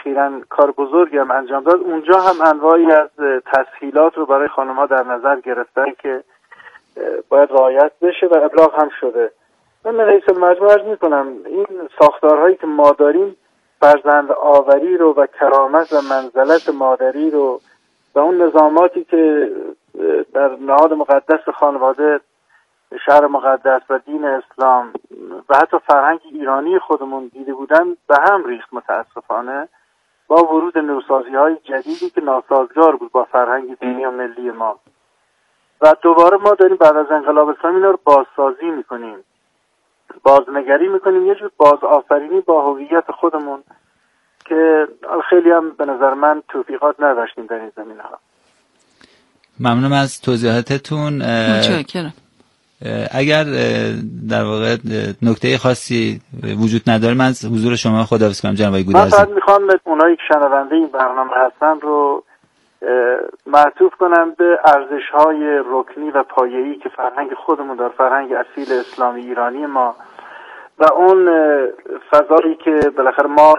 اخیراً کار بزرگی هم انجام داد، اونجا هم انواعی از تسهیلات رو برای خانم‌ها در نظر گرفتن که باید رعایت بشه و ابلاغ هم شده. من رئیس المجموعه عرض می‌کنم این ساختارهایی که ما داریم فرزند آوری رو و کرامت و منزلت مادری رو و اون نظاماتی که در نهاد مقدس خانواده، شهر مقدس و دین اسلام و حتی فرهنگ ایرانی خودمون دیده بودن به هم ریخت متاسفانه با ورود نوسازی‌های جدیدی که ناسازگار بود با فرهنگ دینی و ملی ما. و دوباره ما داریم بعد از انقلاب اسلامی اینا رو بازسازی میکنیم، بازنگری میکنیم، یه جور بازآفرینی با هویت خودمون که خیلی هم به نظر من توفیقات نداشتیم در این زمینه‌ها. ممنونم از توضیحاتتون. متشکرم. اگر در واقع نکته خاصی وجود نداره من از حضور شما خداحافظی کنم جناب آقای گودرزی. من فقط میخوام اونایی که شنونده این برنامه هستن رو معطوف کنم به ارزش‌های رکنی و پایه‌ای که فرهنگ خودمون داره، فرهنگ اصیل اسلامی ایرانی ما و اون فضایی که بالاخره ما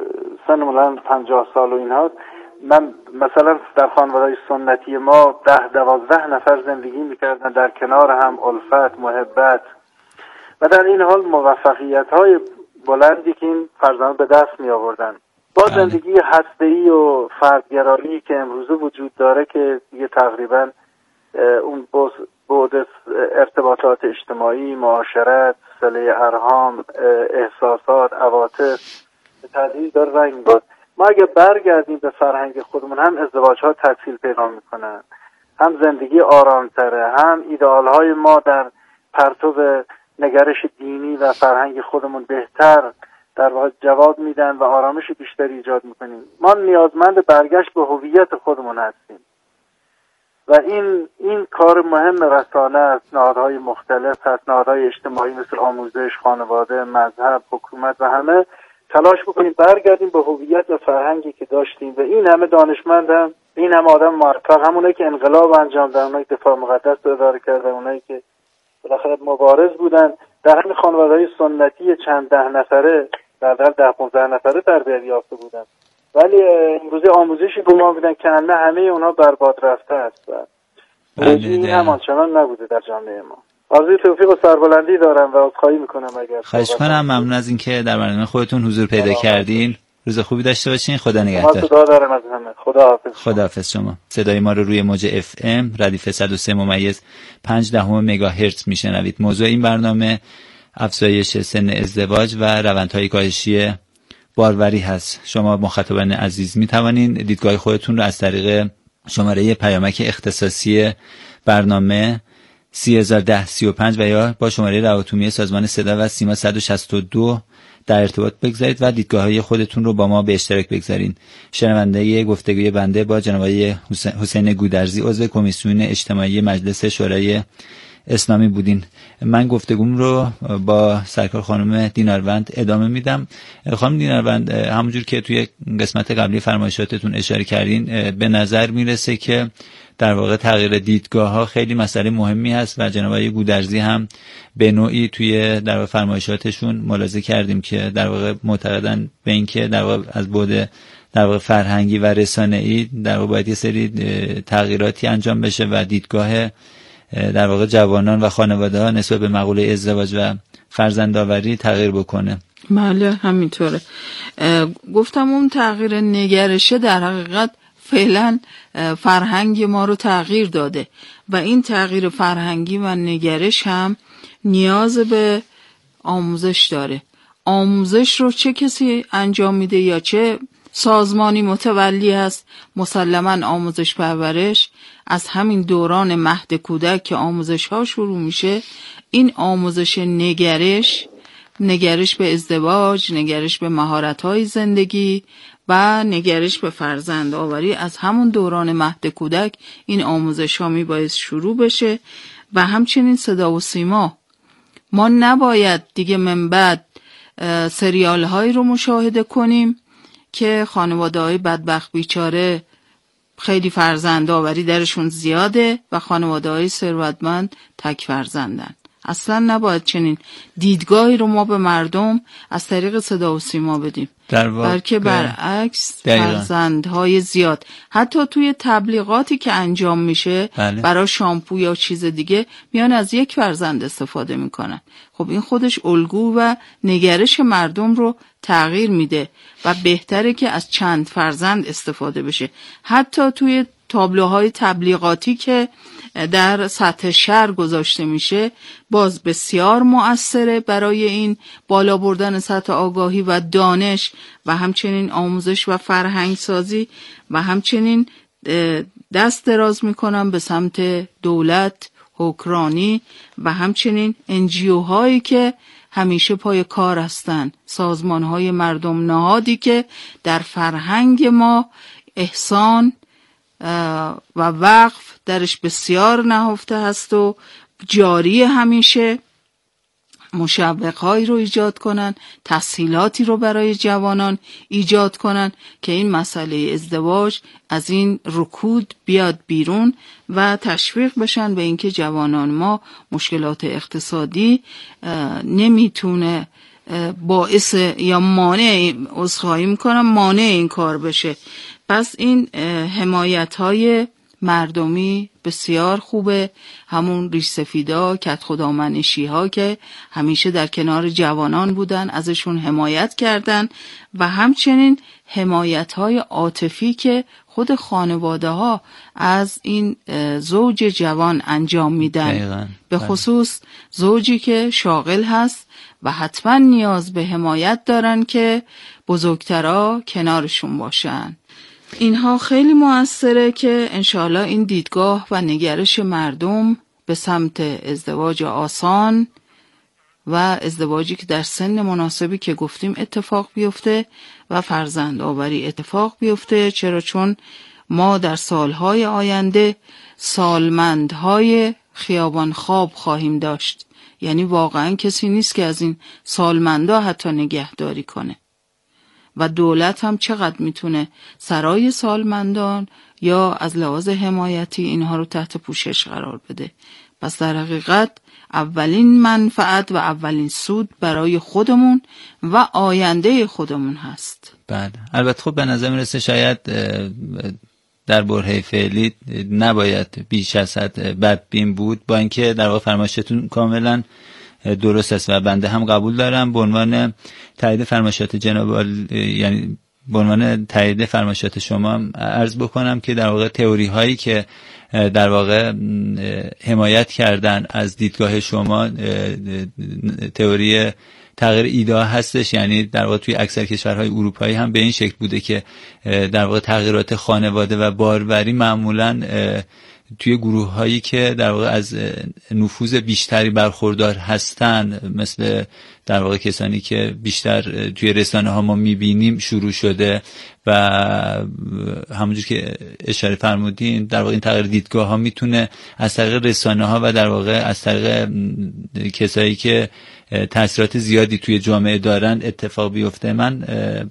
سنمون 50 سال و اینها، من مثلا در خانواده‌های سنتی ما 10-12 نفر زندگی میکردن در کنار هم، الفت، محبت و در این حال موفقیت‌های بلندی که این فرزندان به دست می آوردن. با زندگی هسته‌ای و فردگرایی که امروزه وجود داره که دیگه تقریبا اون بعد ارتباطات اجتماعی، معاشرت، صله ارحام، احساسات، عواطف به تدریج داره رنگ می‌بازه. ما اگه برگردیم به فرهنگ خودمون، هم ازدواج‌ها تکثیر پیدا می‌کنن، هم زندگی آرام‌تره، هم ایدئال‌های ما در پرتو نگرش دینی و فرهنگ خودمون بهتر در واقع جواب میدن و آرامش بیشتری ایجاد میکنیم. ما نیازمند برگشت به هویت خودمون هستیم و این کار مهم رسانه است، نهادهای مختلف هست، نهادهای اجتماعی مثل آموزش، خانواده، مذهب، حکومت و همه تلاش بکنیم برگردیم به هویت و فرهنگی که داشتیم و این همه دانشمند هم، این همه آدم موفق، همونایی که انقلاب انجام دادن، اونایی که دفاع مقدس رو اداره کردن، اونایی که بالاخره مبارز بودن، در همین خانواده‌های سنتی چند ده نفره، در 10-15 نفره تربیت یافته بودن، ولی امروزه آموزشی به ما میدن که همه اونها برباد رفته است و این هم آنچنان نبوده در جامعه ما. آرزوی توفیق و سربلندی دارم و عذرخواهی میکنم اگر خواهش کنم. ممنون از اینکه در برنامه خودتون حضور پیدا کردین. روز خوبی داشته باشین. خدا نگهدار. خدا دارم از همه. خداحافظ شما. صدای ما رو روی موج FM ردیف 103.5 مگاهرتز میشنوید. موضوع این برنامه افزایش سن ازدواج و روندهای کاهشی باروری هست. شما مخاطبان عزیز می توانین دیدگاه خودتون رو از طریق شماره پیامک اختصاصی برنامه 301035 و یا با شماره رهاتومی سازمان صدا و سیما 162 در ارتباط بگذارید و دیدگاه‌های خودتون رو با ما به اشتراک بگذارین. شنونده گفتگوی بنده با جناب آقای حسین گودرزی، عضو کمیسیون اجتماعی مجلس شورای اسلامی بودین. من گفتگوم رو با سرکار خانم دیناروند ادامه میدم. خانم دیناروند، همونجور که توی قسمت قبلی فرمایشاتتون اشاره کردین، به نظر میرسه که در واقع تغییر دیدگاه ها خیلی مسئله مهمی هست و جناب آقای گودرزی هم به نوعی توی در واقع فرمایشاتشون ملاحظه کردیم که در واقع معتقدن به این که در واقع از بعد در واقع فرهنگی و رسانه‌ای در واقع باید یه سری تغییراتی انجام بشه و دیدگاه در واقع جوانان و خانواده ها نسبت به مقوله ازدواج و فرزندآوری تغییر بکنه. بله همینطوره. گفتم اون تغییر نگرشه در حقیقت فعلا فرهنگ ما رو تغییر داده و این تغییر فرهنگی و نگرش هم نیاز به آموزش داره. آموزش رو چه کسی انجام میده یا چه سازمانی متولی هست؟ مسلماً آموزش پرورش از همین دوران مهد کودک که آموزش ها شروع میشه، این آموزش نگرش به ازدواج، نگرش به مهارت های زندگی و نگرش به فرزند آوری از همون دوران مهد کودک این آموزش ها میباید شروع بشه. و همچنین صدا و سیما، ما نباید دیگه من بعد سریال هایی رو مشاهده کنیم که خانواده های بدبخت بیچاره خیلی فرزند آوری درشون زیاده و خانواده های ثروتمند تک فرزندن. اصلا نباید چنین دیدگاهی رو ما به مردم از طریق صدا و سیما بدیم، بلکه برعکس فرزندهای زیاد حتی توی تبلیغاتی که انجام میشه برای شامپو یا چیز دیگه میان از یک فرزند استفاده میکنن. خب این خودش الگو و نگرش مردم رو تغییر میده و بهتره که از چند فرزند استفاده بشه. حتی توی تابلوهای تبلیغاتی که در سطح شهر گذاشته میشه باز بسیار مؤثره برای این بالا بردن سطح آگاهی و دانش و همچنین آموزش و فرهنگ سازی و همچنین دست دراز میکنم به سمت دولت، حکمرانی و همچنین NGO هایی که همیشه پای کار هستن، سازمان های مردم نهادی که در فرهنگ ما احسان و وقف درش بسیار نهفته هست و جاری همیشه مشوق‌هایی رو ایجاد کنن، تسهیلاتی رو برای جوانان ایجاد کنن که این مسئله ازدواج از این رکود بیاد بیرون و تشویق بشن به اینکه جوانان ما مشکلات اقتصادی نمیتونه باعث یا مانع مانع این کار بشه. پس این حمایت‌های مردمی بسیار خوبه، همون ریش سفیدا، کت خدامنشی ها که همیشه در کنار جوانان بودن، ازشون حمایت کردن و همچنین حمایت های عاطفی که خود خانواده ها از این زوج جوان انجام میدن، به خصوص زوجی که شاغل هست و حتما نیاز به حمایت دارن که بزرگترها کنارشون باشن. اینها خیلی مؤثره که انشاءالله این دیدگاه و نگرش مردم به سمت ازدواج آسان و ازدواجی که در سن مناسبی که گفتیم اتفاق بیفته و فرزند آوری اتفاق بیفته. چرا؟ چون ما در سالهای آینده سالمندهای خیابان خواب خواهیم داشت، یعنی واقعا کسی نیست که از این سالمندا حتی نگهداری کنه و دولت هم چقدر میتونه سرای سالمندان یا از لحاظ حمایتی اینها رو تحت پوشش قرار بده. پس در حقیقت اولین منفعت و اولین سود برای خودمون و آینده خودمون هست. بله، البته خب به نظر میرسه شاید در برهه فعلی نباید بیش از حد بدبین بود، با اینکه در واقع فرمایشتون کاملا درست است و بنده هم قبول دارم. به عنوان تایید فرمایشات جناب یعنی به عنوان تایید فرمایشات شما عرض بکنم که در واقع تئوری هایی که در واقع حمایت کردن از دیدگاه شما تئوری تغییر ایده هستش، یعنی در واقع توی اکثر کشورهای اروپایی هم به این شکل بوده که در واقع تغییرات خانواده و باروری معمولاً توی گروه هایی که در واقع از نفوذ بیشتری برخوردار هستن، مثل در واقع کسانی که بیشتر توی رسانه ها ما میبینیم شروع شده و همونجور که اشاره فرمودین در واقع این تغییر دیدگاه ها میتونه از طریق رسانه ها و در واقع از طریق کسایی که تاثیرات زیادی توی جامعه دارن اتفاق بیفته. من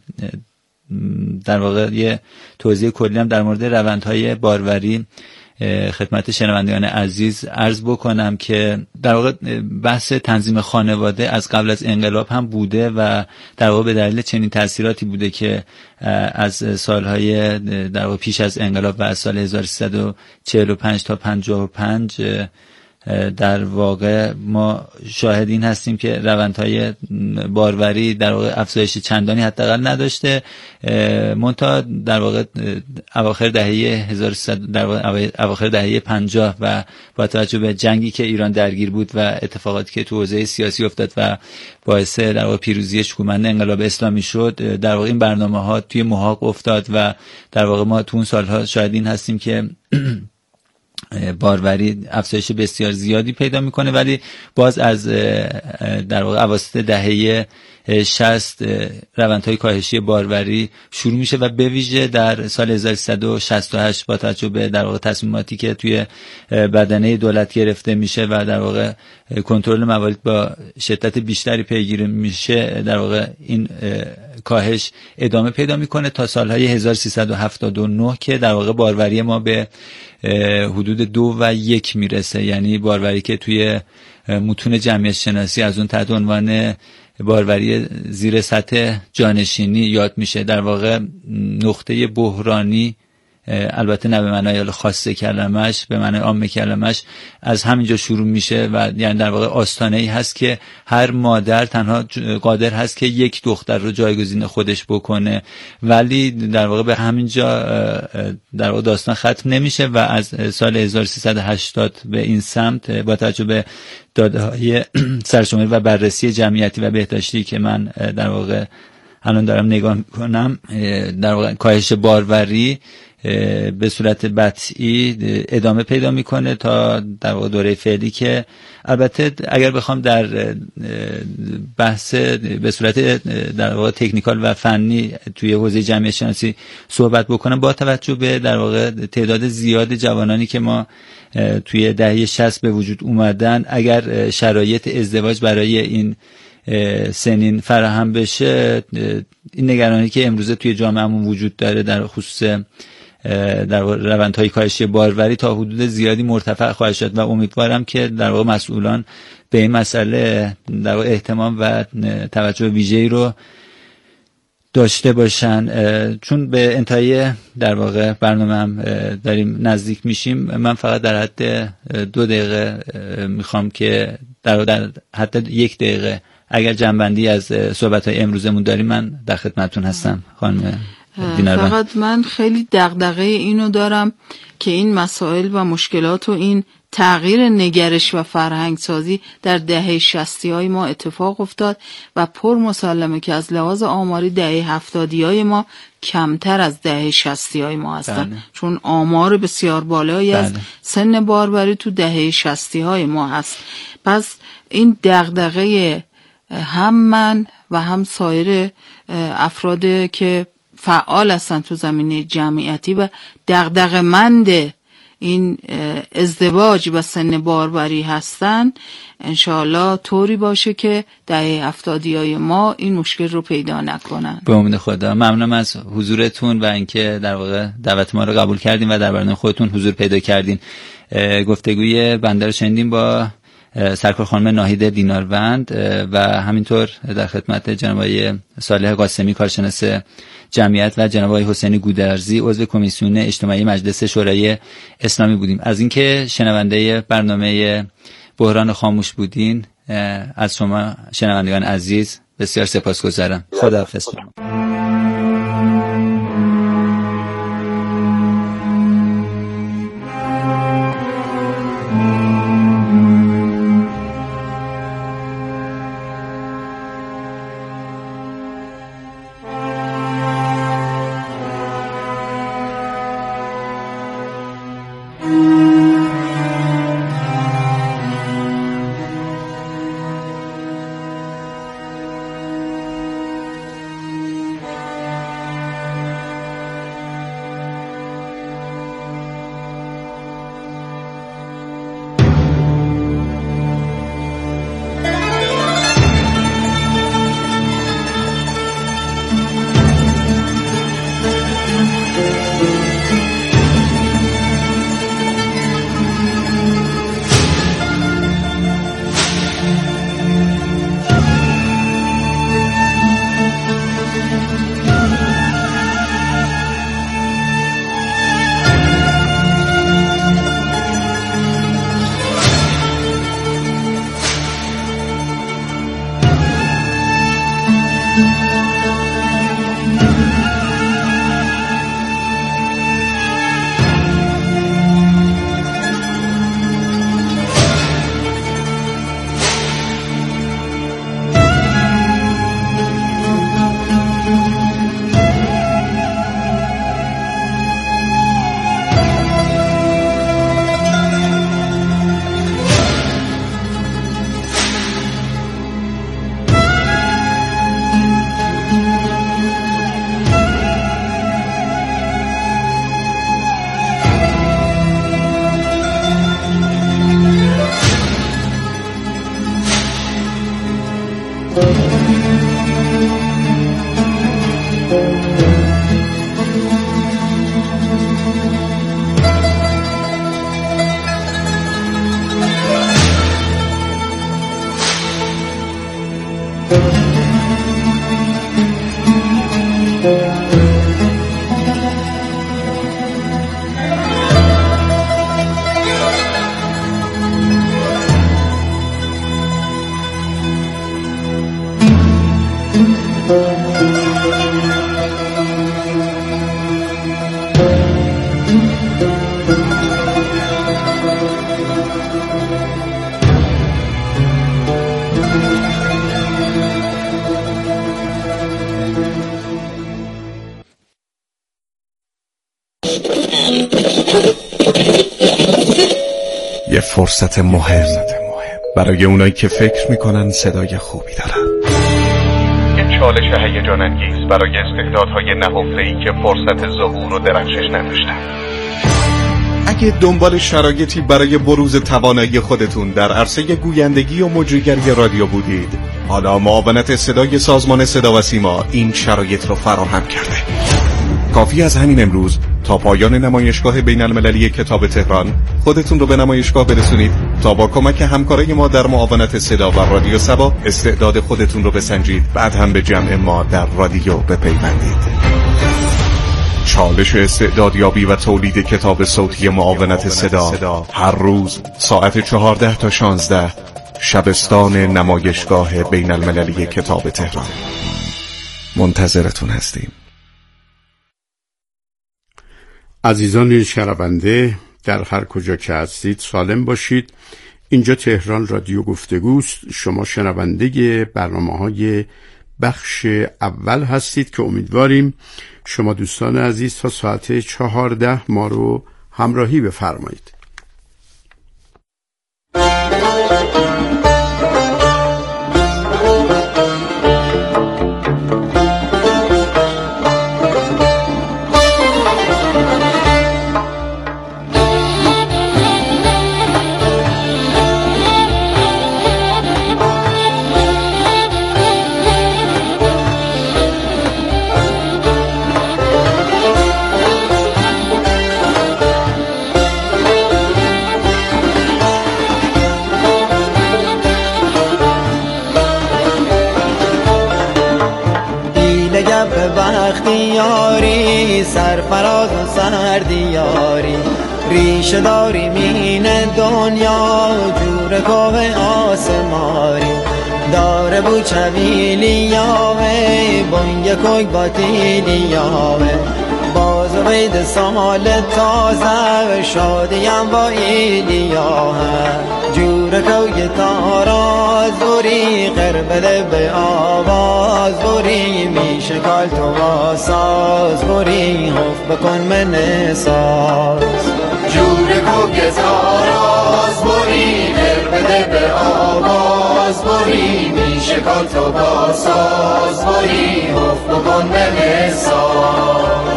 در واقع یه توضیح کلی هم در مورد روندهای باروری خدمت شنوندگان عزیز عرض بکنم که در واقع بحث تنظیم خانواده از قبل از انقلاب هم بوده و در واقع به دلیل چنین تأثیراتی بوده که از سالهای در واقع پیش از انقلاب و از سال 1345 تا 55 در واقع ما شاهد این هستیم که روندهای باروری در واقع افزایش چندانی حداقل نداشته، منتها در واقع اواخر دهه 1300 در واقع اواخر دهه 50 و با توجه به جنگی که ایران درگیر بود و اتفاقاتی که تو حوزه سیاسی افتاد و باعث در واقع پیروزی شکوهمند انقلاب اسلامی شد، در واقع این برنامه‌ها توی محاق افتاد و در واقع ما تو اون سالها شاهد این هستیم که باروری افزایش بسیار زیادی پیدا میکنه، ولی باز از در واقع اواسط دهه 60 روندهای کاهشی باروری شروع میشه و به ویژه در سال 1368 با توجه به در واقع تصمیماتی که توی بدنه دولت گرفته میشه و در واقع کنترل موارد با شدت بیشتری پیگیری میشه، در واقع این کاهش ادامه پیدا میکنه تا سالهای 1379 که در واقع باروری ما به حدود 2 و 1 میرسه، یعنی باروری که توی متون جمعیت شناسی از اون تحت عنوان باروری زیر سطح جانشینی یاد میشه. در واقع نقطه بحرانی، البته نه به معنای خاص کلمش، به معنای عام کلمش، از همینجا شروع میشه و یعنی در واقع آستانه‌ای هست که هر مادر تنها قادر هست که یک دختر رو جایگزین خودش بکنه، ولی در واقع به همینجا در واقع داستان ختم نمیشه و از سال 1380 به این سمت با توجه به داده‌های سرشماری و بررسی جمعیتی و بهداشتی که من در واقع الان دارم نگاه میکنم، در واقع کاهش باروری به صورت بطئی ادامه پیدا میکنه تا در واقع دوره فعلی که البته اگر بخوام در بحث به صورت در واقع تکنیکال و فنی توی حوزه جمعیت شناسی صحبت بکنم، با توجه به در واقع تعداد زیاد جوانانی که ما توی دهه 60 به وجود اومدن، اگر شرایط ازدواج برای این سنین فراهم بشه، این نگرانی که امروزه توی جامعهمون وجود داره در خصوص در روندهای کاهشی باروری تا حدود زیادی مرتفع خواهد شد و امیدوارم که در واقع مسئولان به این مسئله در واقع اهتمام و توجه ویژه‌ای رو داشته باشن. چون به انتهای در واقع برنامه‌ام داریم نزدیک میشیم، من فقط در حد 2 دقیقه میخوام که در حد 1 دقیقه اگر جنبندی از صحبت‌های امروزمون داریم من در خدمتتون هستم خانم دیناروند. فقط من خیلی دغدغه اینو دارم که این مسائل و مشکلات و این تغییر نگرش و فرهنگ سازی در دهه 60های ما اتفاق افتاد و پر مسلمه که از لحاظ آماری دهه 70های ما کمتر از دهه 60های ما هستن. چون آمار بسیار بالایی از سن باروری تو دهه 60های ما هست. پس این دغدغه هم من و هم سایر افراد که فعال هستن تو زمینه جمعیتی و دغدغه‌مند این ازدواج و سن باروری هستن، انشاءالله طوری باشه که دهه 70های ما این مشکل رو پیدا نکنن. به امید خدا. ممنونم از حضورتون و اینکه در واقع دعوت ما رو قبول کردین و در برنامه خودتون حضور پیدا کردین. گفتگوی بنده رو شنیدیم با سرکار خانم ناهید دیناروند و همینطور در خدمت جناب آقای صالح قاسمی کارشناس جمعیت و جناب آقای حسین گودرزی عضو کمیسیون اجتماعی مجلس شورای اسلامی بودیم. از اینکه شنونده برنامه بحران خاموش بودین، از شما شنوندگان عزیز بسیار سپاسگزارم. خداحافظ. یه فرصت مهم برای اونایی که فکر میکنن صدای خوبی دارن. یه چالش هیجان انگیز برای استعدادهای نهفته‌ای که فرصت ظهور و درخشش نداشتن. اگه دنبال شرایطی برای بروز توانایی خودتون در عرصه گویندگی و مجریگری رادیو بودید، حالا معاونت صدای سازمان صدا و سیما این شرایط رو فراهم کرده. کافی از همین امروز تا پایان نمایشگاه بین المللی کتاب تهران خودتون رو به نمایشگاه برسونید تا با کمک همکارای ما در معاونت صدا و رادیو سبا استعداد خودتون رو بسنجید، بعد هم به جمع ما در رادیو بپیوندید. چالش استعدادیابی و تولید کتاب صوتی معاونت صدا هر روز ساعت 14 تا 16 شبستان نمایشگاه بین المللی کتاب تهران. منتظرتون هستیم. عزیزان شنونده، در هر کجا که هستید سالم باشید. اینجا تهران رادیو گفتگوست. شما شنونده برنامه‌های بخش اول هستید که امیدواریم شما دوستان عزیز تا ساعت 14 ما رو همراهی بفرمایید. یاری سرفراز و سردیاری ریشه داری مین دنیا جور کوه آسماری داره بو چویلیاوه بونگ کوی باتیلیاوه باز و بید سال تازه شادیم با ایلیاوه جور کوی تاراز بوری قربله به آواز بوری میشه کال تو واساز بوری حف بکن من ساز جور کوی تاراز بوری قربله به آواز بوری میشه کال تو واساز بوری حف بکن من ساز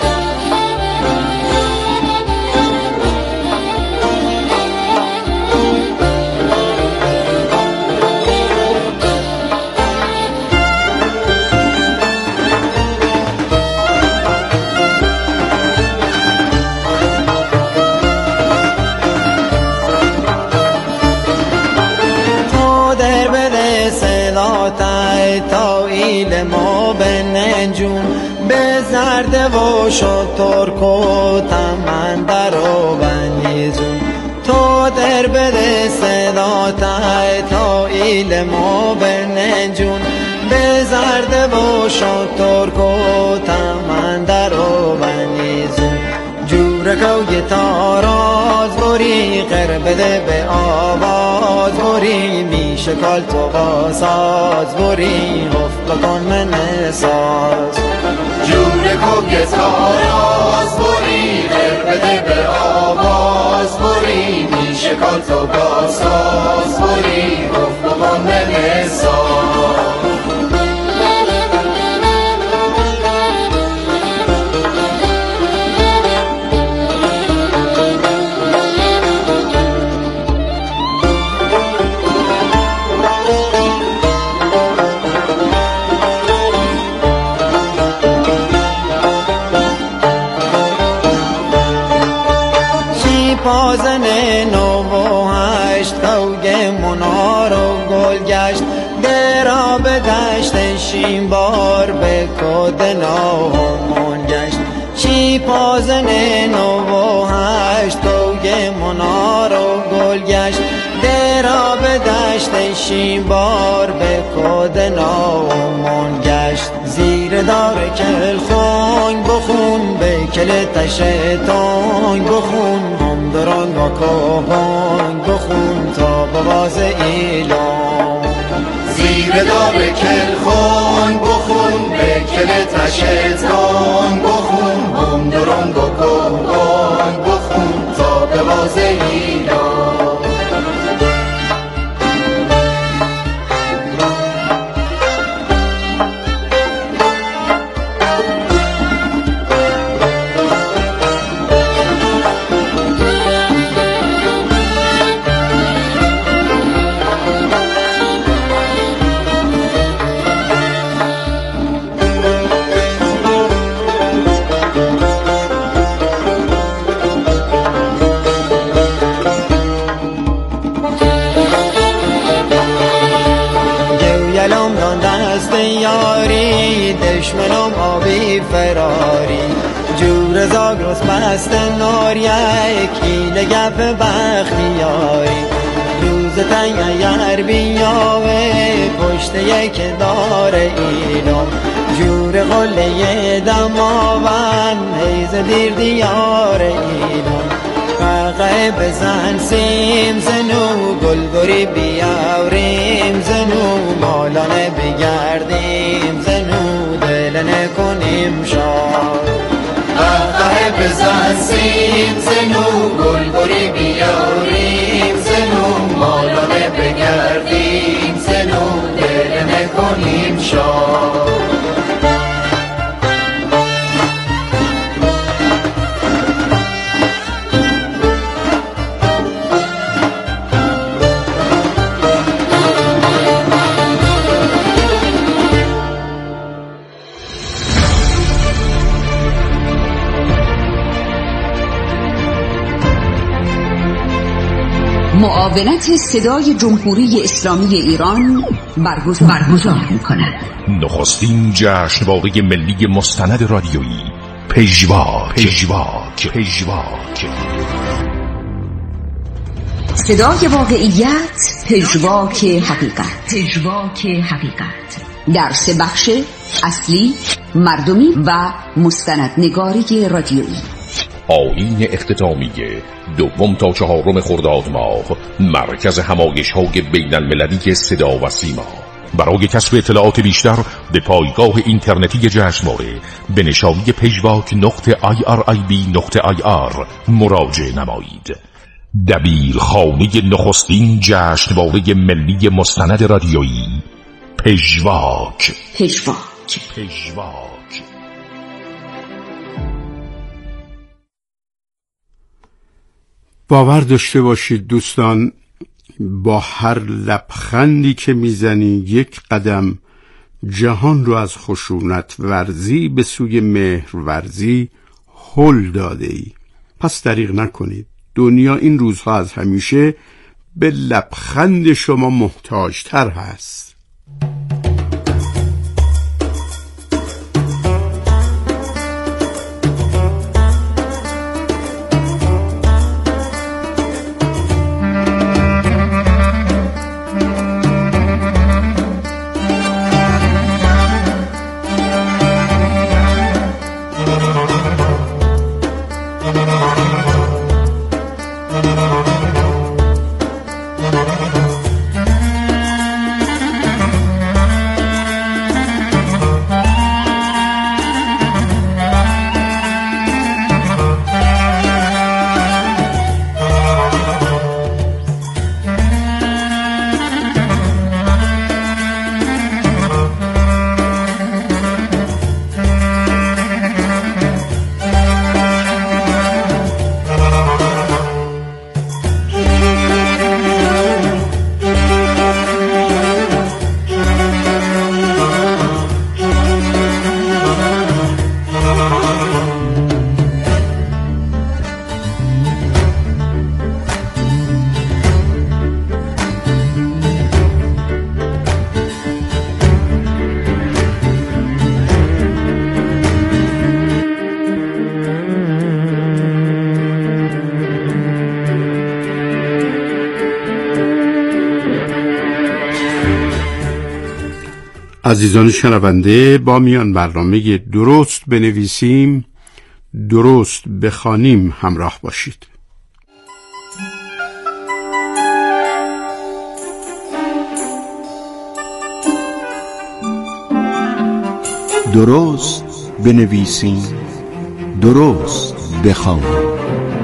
تایل ما به نجوم به زرده و شطور کو تمندر و بنیزون تو در بده صدا تایل ما به نجوم به زرده و شطور کو تمندر و بنیزون جور کوی تاراز بوری قربده به آواز بوری میشه کال تو باساز بوری حف بکن من ساز جور کوی تاراز بوری قربده به آواز بوری میشه کال تو باساز بوری حف بکن من ساز پازن نو و هشت کوگ منار و گل گشت درا به دشت شیم بار به کد نامون گشت چی پازن نو و هشت کوگ منار و گل گشت درا به دشت شیم بار به کد نامون گشت زیر دار کل خون بخون به کل تشتان بخون دران و کابان بخون تا بواز ایلام زیر دار کل خون بخون به کل تشتان بخون هم دران و کابان بخون دشمنم آبی فراری جور زاگرس مست نار یکی لگف بختیاری روز تنگ اگر بیاوه پشت یک دار اینم جور قله دماون حیز دیر دیار اینم ققه بزن سیم زنو گلگوری بیاوریم زنو مالانه بگردیم زنو دل نکنیم شاد ققه بزن سیم زنو گلگوری بیاوریم زنو مالانه بگردیم زنو دل نکنیم شاد معاونت صدای جمهوری اسلامی ایران برگزار می‌کند. نخستین جشنواره ملی مستند رادیویی پژواک. صدای واقعیت، پژواک حقیقت. در 3 بخش اصلی، مردمی و مستندنگاری رادیویی. آیین اختتامیه 2 تا 4 خرداد ماه، مرکز همایش‌های بین‌المللی صدا و سیما. برای کسب اطلاعات بیشتر به پایگاه اینترنتی جشنواره به نشانی pejvac.irib.ir مراجعه نمایید. دبیرخانه نخستین جشنواره ملی مستند رادیویی پژواک. باور داشته باشید دوستان، با هر لبخندی که میزنی یک قدم جهان رو از خشونت ورزی به سوی مهر ورزی هل داده ای. پس دریغ نکنید، دنیا این روزها از همیشه به لبخند شما محتاجتر هست. عزیزان شنونده، با میان برنامه درست بنویسیم درست بخوانیم همراه باشید. درست بنویسیم درست بخوانیم.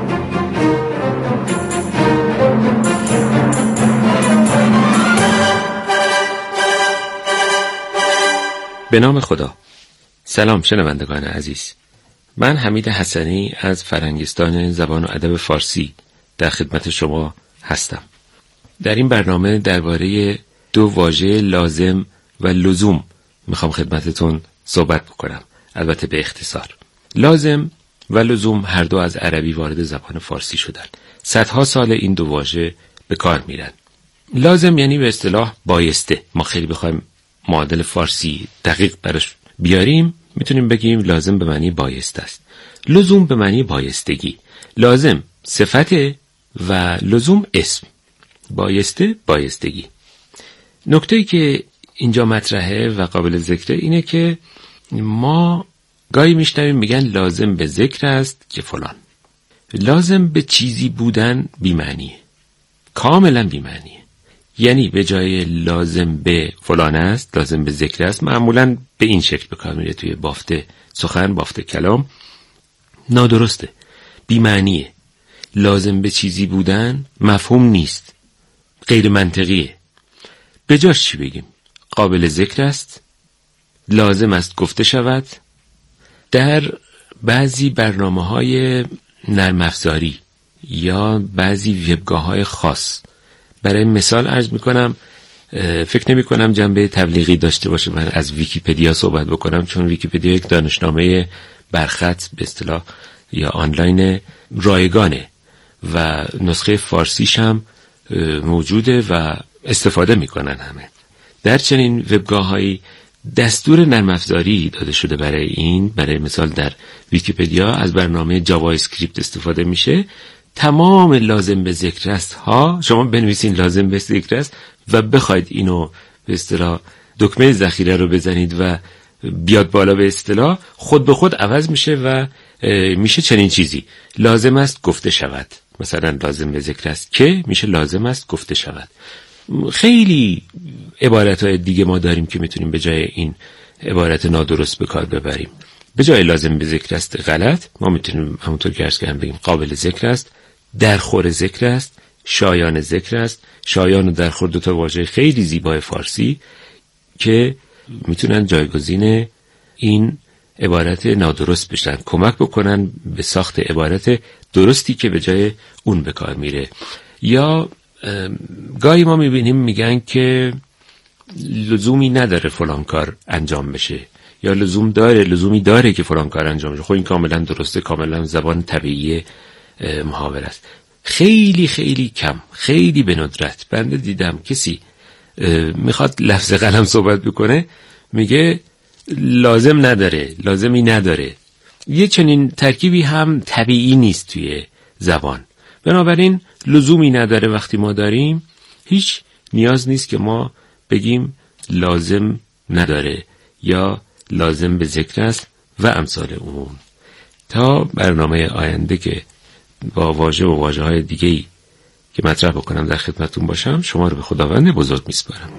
به نام خدا. سلام شنوندگان عزیز، من حمید حسنی از فرهنگستان زبان و ادب فارسی در خدمت شما هستم. در این برنامه درباره 2 واژه لازم و لزوم میخوام خدمتتون صحبت بکنم، البته به اختصار. لازم و لزوم هر دو از عربی وارد زبان فارسی شدن. صدها سال این 2 واژه به کار میرن. لازم یعنی به اصطلاح بایسته. ما خیلی بخوایم معادل فارسی دقیق براش بیاریم میتونیم بگیم لازم به معنی بایسته است. لزوم به معنی بایستگی. لازم صفت و لزوم اسم. بایسته بایستگی. نکته‌ای که اینجا مطرحه و قابل ذکره اینه که ما گاهی میشنویم میگن لازم به ذکر است که فلان. لازم به چیزی بودن بی‌معنیه. کاملا بی‌معنیه. یعنی به جای لازم به فلان است، لازم به ذکر است، معمولا به این شکل به کار میره توی بافت سخن، بافت کلام. نادرسته، بی‌معنیه. لازم به چیزی بودن مفهوم نیست، غیر منطقیه. به جاش چی بگیم؟ قابل ذکر است، لازم است گفته شود. در بعضی برنامه‌های نرم افزاری یا بعضی وبگاه‌های خاص، برای مثال عرض می‌کنم، فکر نمی‌کنم جنبه تبلیغی داشته باشه من از ویکی‌پدیا صحبت بکنم، چون ویکی‌پدیا یک دانشنامه برخط به اصطلاح یا آنلاین رایگانه و نسخه فارسیش هم موجوده و استفاده می‌کنن همه. در چنین وبگاه‌هایی دستور نرم افزاری داده شده برای این. برای مثال در ویکی‌پدیا از برنامه جاوا اسکریپت استفاده میشه. تمام لازم به ذکر است ها شما بنویسین لازم به ذکر است و بخواید اینو به اصطلاح دکمه ذخیره رو بزنید و بیاد بالا به اصطلاح، خود به خود عوض میشه و میشه چنین چیزی: لازم است گفته شود. مثلا لازم به ذکر است که میشه لازم است گفته شود. خیلی عبارت‌های دیگه ما داریم که میتونیم به جای این عبارت نادرست به کار ببریم. به جای لازم به ذکر است غلط، ما میتونیم همونطور که عرض کردم بگیم قابل ذکر است، درخور ذکر است، شایان ذکر است. شایان و درخور دو تا واژه خیلی زیبای فارسی که میتونن جایگزین این عبارت نادرست بشن، کمک بکنن به ساخت عبارت درستی که به جای اون به کار میره. یا گاهی ما میبینیم میگن که لزومی نداره فلان کار انجام بشه، یا لزومی داره که فلان کار انجام بشه. خب این کاملا درسته، کاملا زبان طبیعی محاور است. خیلی خیلی کم، خیلی به ندرت بنده دیدم کسی میخواد لفظ قلم صحبت بکنه میگه لازم نداره، لازمی نداره. یه چنین ترکیبی هم طبیعی نیست توی زبان. بنابراین لزومی نداره وقتی ما داریم، هیچ نیاز نیست که ما بگیم لازم نداره یا لازم به ذکر است و امثال اون. تا برنامه آینده که با واژه و واژه‌های دیگه‌ای که مطرح بکنم در خدمتتون باشم، شما رو به خداوند بزرگ میسپارم.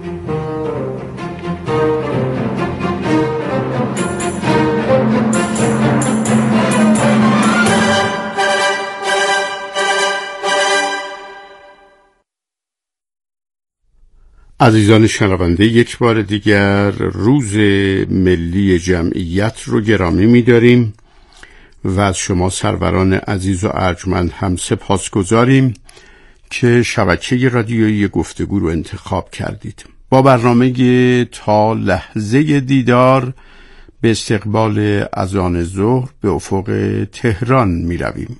عزیزان شنونده، یک بار دیگر روز ملی جمعیت رو گرامی می‌داریم و از شما سروران عزیز و ارجمند هم سپاسگزاریم که شبکه رادیویی گفتگو رو انتخاب کردید. با برنامه تا لحظه دیدار به استقبال اذان ظهر به افق تهران می رویم.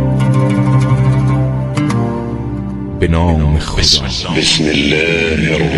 به نام خدا. بسم الله